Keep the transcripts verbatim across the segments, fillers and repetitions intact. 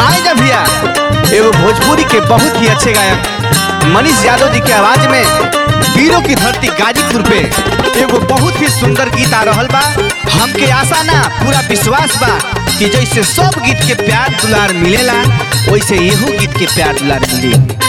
आए जा भैया एगो भोजपुरी के बहुत ही अच्छे गायक मनीष यादव जी के आवाज में वीरों की धरती गाजीपुर पे एगो बहुत ही सुंदर गीत आ रहल बा। हमके आशा ना पूरा विश्वास बा कि जैसे सब गीत के प्यार दुलार मिलेला वैसे यहू गीत के प्यार दुलार मिली।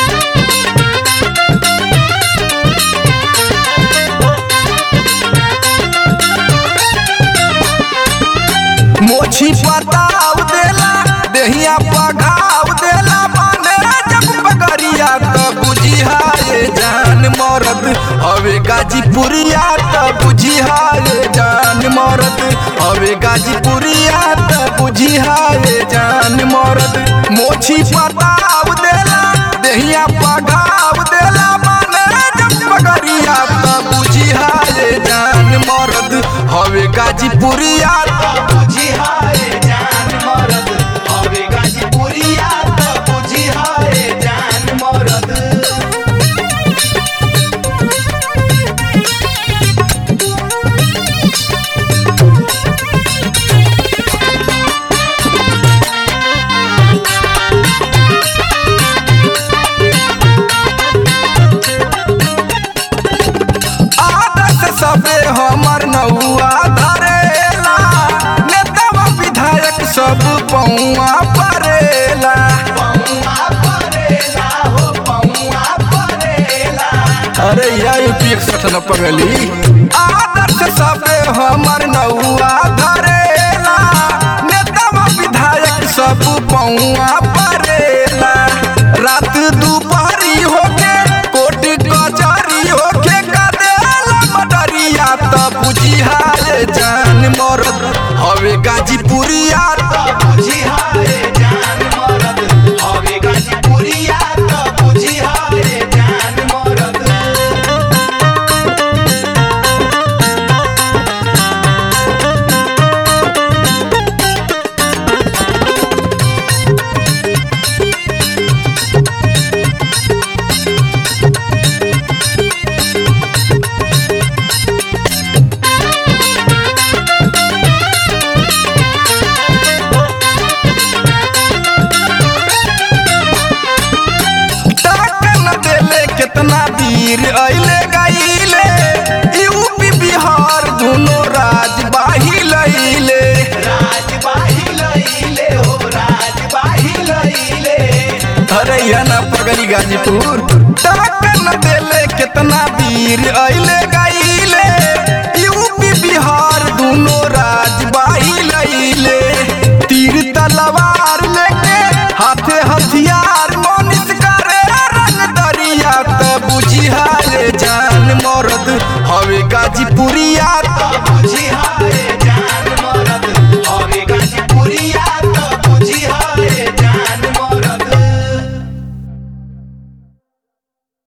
मोछी पताव देला देहिया पघाव देला बने जब पगरिया तो बुझिया ये जान मरद हवे गाजीपुरिया तो बुझिया ये जान मरद हवे गाजीपुरिया तो बुझिया ये जान मरद। मोछी पताव देला देहिया पघाव देला बने जब पगरिया तो बुझिया ये जान मरद हवे गाजीपुरिया हमर नौआ धरेला नेता विधायक सब पौआ परेला अरे यूपी इकसठ न पगली आदर्श सब हमर नौआ धरेला नेता विधायक सब पौआ परेला। रात दोपहरी होके कोर्ट कचहरी होके बुझिया ये जान मरद हवे गाजीपुरिया बुझिया ये जान मरद हवे गाजीपुरिया बुझिया ये जान मरद। कितना वीर अइले गइले यूपी बिहार दोनों राज बाही लइले राज बाही लइले हो राज बाही लइले। अरे या ना पगली गाजीपुर टक्कर न देले कितना वीर अइले गइले यूपी बिहार दोनों राज बाही लइले। तीर तलवार लेके हाथे हथियार मनीष करे रंग दरिया बुझिया ये जान मरद हवे गाजीपुरिया।